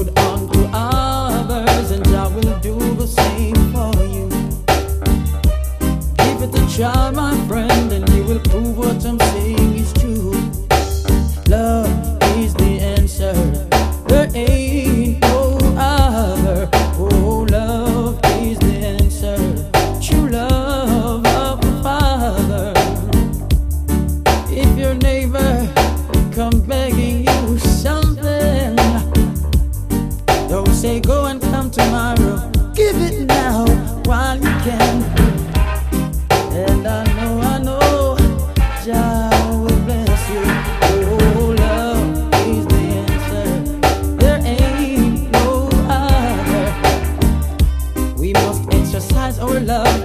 good unto others, and I will do the same for you. Give it a try, my friend, and you will prove what I'm saying is true. Love is the answer. There ain't no other. Oh, love is the answer. True love of the Father. If your neighbor come begging you something, don't say go and come tomorrow. Give it now while you can. And I know, Jah will bless you. Oh, love is the answer. There ain't no other. We must exercise our love